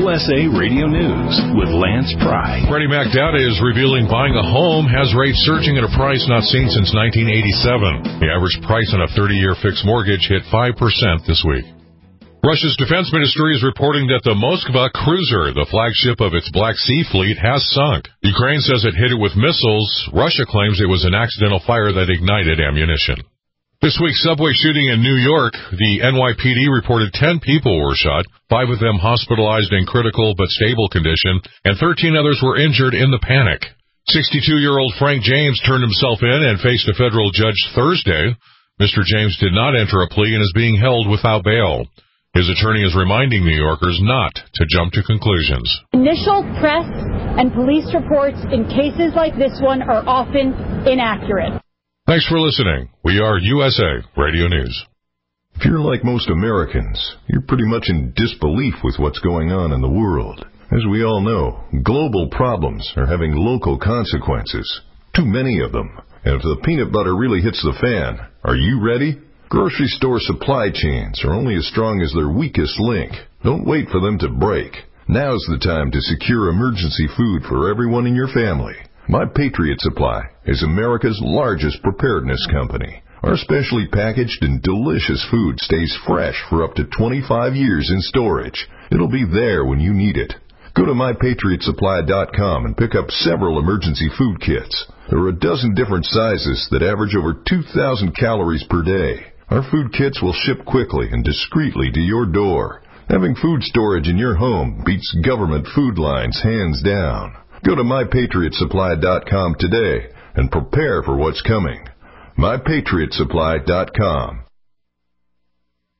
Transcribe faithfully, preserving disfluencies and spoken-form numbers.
U S A Radio News with Lance Pry. Freddie Mac data is revealing buying a home has rates surging at a price not seen since nineteen eighty-seven. The average price on a thirty-year fixed mortgage hit five percent this week. Russia's defense ministry is reporting that the Moskva cruiser, the flagship of its Black Sea fleet, has sunk. Ukraine says it hit it with missiles. Russia claims it was an accidental fire that ignited ammunition. This week's subway shooting in New York, the N Y P D reported ten people were shot, five of them hospitalized in critical but stable condition, and thirteen others were injured in the panic. sixty-two-year-old Frank James turned himself in and faced a federal judge Thursday. Mister James did not enter a plea and is being held without bail. His attorney is reminding New Yorkers not to jump to conclusions. Initial press and police reports in cases like this one are often inaccurate. Thanks for listening. We are U S A Radio News. If you're like most Americans, you're pretty much in disbelief with what's going on in the world. As we all know, global problems are having local consequences. Too many of them. And if the peanut butter really hits the fan, are you ready? Grocery store supply chains are only as strong as their weakest link. Don't wait for them to break. Now's the time to secure emergency food for everyone in your family. My Patriot Supply is America's largest preparedness company. Our specially packaged and delicious food stays fresh for up to twenty-five years in storage. It'll be there when you need it. Go to my patriot supply dot com and pick up several emergency food kits. There are a dozen different sizes that average over two thousand calories per day. Our food kits will ship quickly and discreetly to your door. Having food storage in your home beats government food lines hands down. Go to my patriot supply dot com today and prepare for what's coming. my patriot supply dot com.